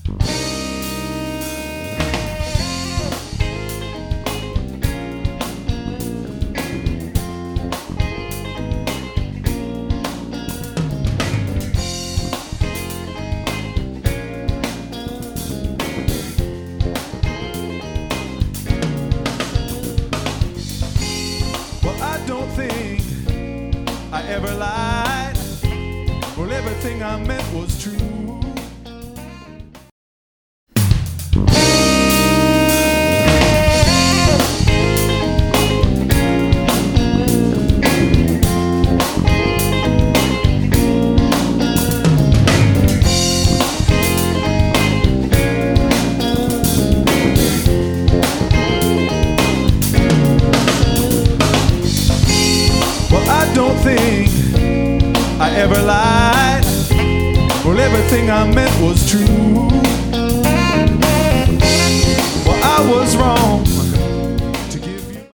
Don't think I ever lied. Well, everything I meant was true. I don't think I ever lied. Well, everything I meant was true.